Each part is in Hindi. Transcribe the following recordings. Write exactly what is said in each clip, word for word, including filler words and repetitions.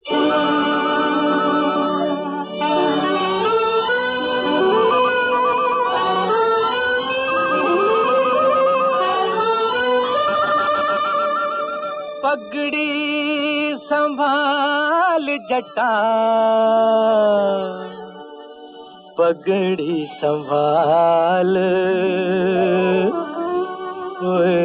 पगड़ी संभाल जटा, पगड़ी संभाल ओए,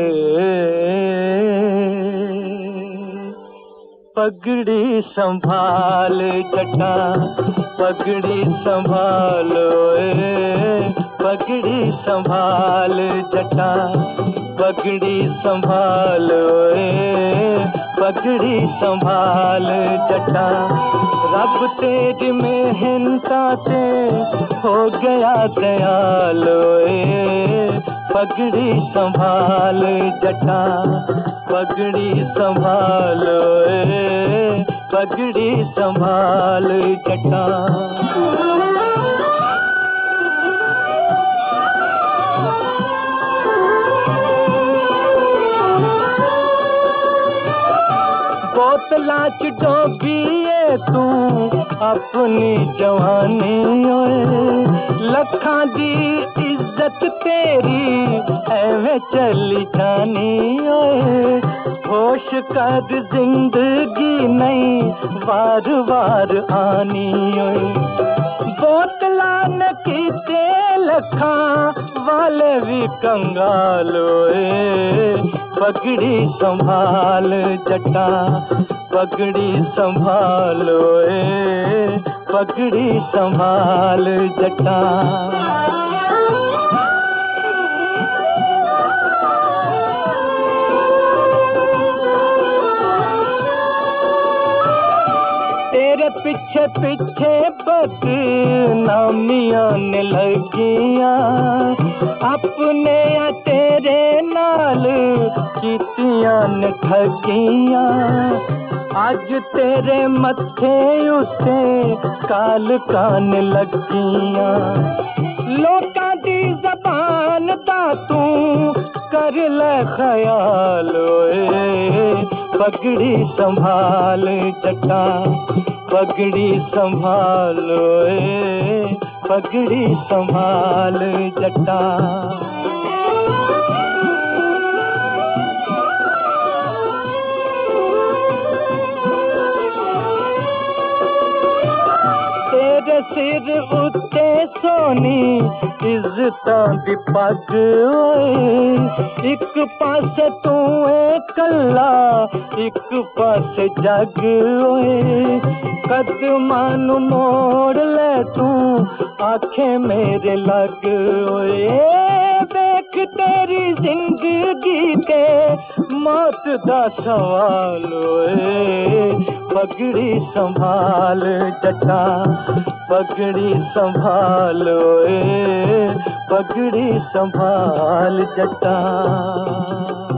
पगड़ी संभाल जटा, पगड़ी संभाल ओए, पगड़ी संभाल जटा, पगड़ी संभाल ओए, पगड़ी संभाल जटा। रब तेरी मेहनता से हो गया दयाल ओए, पगड़ी संभाल जटा, पगड़ी संभाल ओए, पगड़ी संभाल जटा। बोतला च डोबीए तू अपनी जवानी ओए, लखां दी इज्जत तेरी एवें चली जानी ओए। होश कर जिंदगी नहीं वार वार आनी ओए, बोतला न कीते लखां वाले भी कंगाल ओए, पगड़ी संभाल जटा, पगड़ी संभाल ओए, पगड़ी संभाल जटा। तेरे पीछे पीछे बदनामियां ने लगियां, अपने या तेरे नाल कीतियां ने ठगियां। आज तेरे मत्थे उत्ते काल कान लगियां, लोकां दी ज़बान दा तू कर ले ख्याल ओए, पगड़ी संभाल जटा, पगड़ी संभाल ओए, पगड़ी संभाल जटा। तेरे सिर उत्ते सोनी इज्जतां दी पग ओए, एक पासे तू है कल्ला एक पासे जग ओए। कदमां नू मोड़ ले तू आखे मेरे लग ओए, देख तेरी जिंदगी ते मौत दा सवाल ओए, पगड़ी संभाल जटा, पगड़ी संभाल ओए, पगड़ी संभाल जटा।